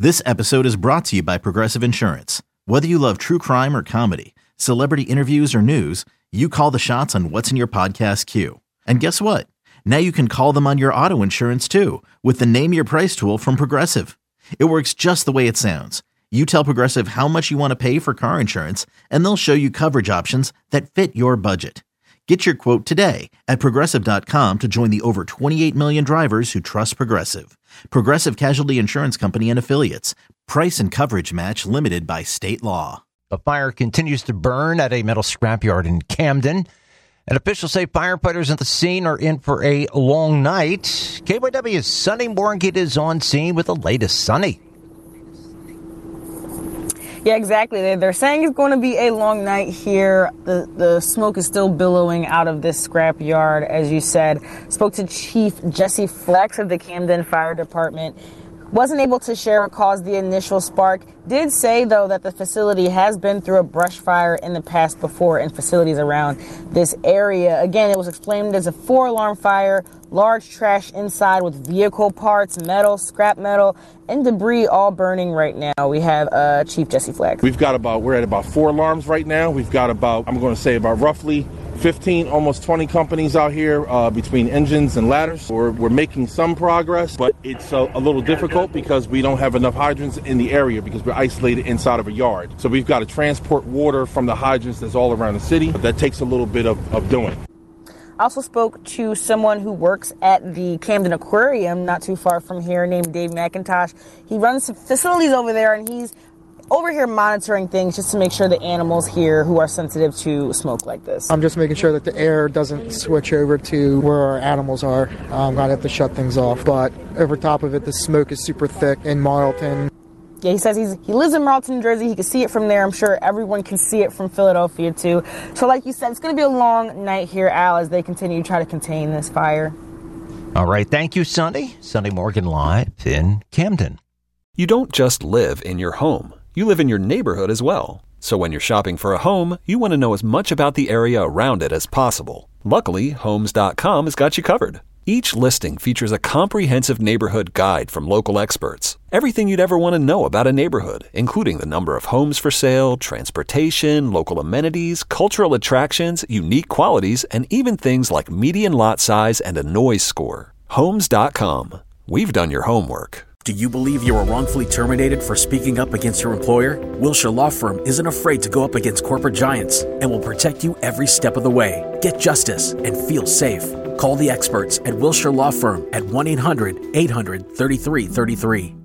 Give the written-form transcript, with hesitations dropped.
This episode is brought to you by Progressive Insurance. Whether you love true crime or comedy, celebrity interviews or news, you call the shots on what's in your podcast queue. And guess what? Now you can call them on your auto insurance too with the Name Your Price tool from Progressive. It works just the way it sounds. You tell Progressive how much you want to pay for car insurance, and they'll show you coverage options that fit your budget. Get your quote today at Progressive.com to join the over 28 million drivers who trust Progressive. Progressive Casualty Insurance Company and Affiliates. Price and coverage match limited by state law. A fire continues to burn at a metal scrapyard in Camden. And officials say firefighters at the scene are in for a long night. KYW's Sonny Morgan is on scene with the latest. Sonny. Yeah, exactly. They're saying it's going to be a long night here. The smoke is still billowing out of this scrapyard, as you said. Spoke to Chief Jesse Flex of the Camden Fire Department. Wasn't able to share what caused the initial spark. Did say, though, that the facility has been through a brush fire in the past before in facilities around this area. Again, it was explained as a 4-alarm fire, large trash inside with vehicle parts, metal, scrap metal, and debris all burning right now. We have Chief Jesse Flex. We're at about 4 alarms right now. We've got about roughly 15, almost 20 companies out here between engines and ladders. We're making some progress, but it's a little difficult because we don't have enough hydrants in the area because we're isolated inside of a yard. So we've got to transport water from the hydrants that's all around the city. That takes a little bit of doing. I also spoke to someone who works at the Camden Aquarium, not too far from here, named Dave McIntosh. He runs some facilities over there, and he's over here monitoring things just to make sure the animals here who are sensitive to smoke like this. I'm just making sure that the air doesn't switch over to where our animals are. I'm going to have to shut things off. But over top of it, the smoke is super thick in Marlton. Yeah, he says he lives in Marlton, New Jersey. He can see it from there. I'm sure everyone can see it from Philadelphia, too. So like you said, it's going to be a long night here, Al, as they continue to try to contain this fire. All right. Thank you, Sonny. Sonny Morgan live in Camden. You don't just live in your home. You live in your neighborhood as well. So when you're shopping for a home, you want to know as much about the area around it as possible. Luckily, Homes.com has got you covered. Each listing features a comprehensive neighborhood guide from local experts. Everything you'd ever want to know about a neighborhood, including the number of homes for sale, transportation, local amenities, cultural attractions, unique qualities, and even things like median lot size and a noise score. Homes.com. We've done your homework. Do you believe you were wrongfully terminated for speaking up against your employer? Wilshire Law Firm isn't afraid to go up against corporate giants and will protect you every step of the way. Get justice and feel safe. Call the experts at Wilshire Law Firm at 1-800-800-3333.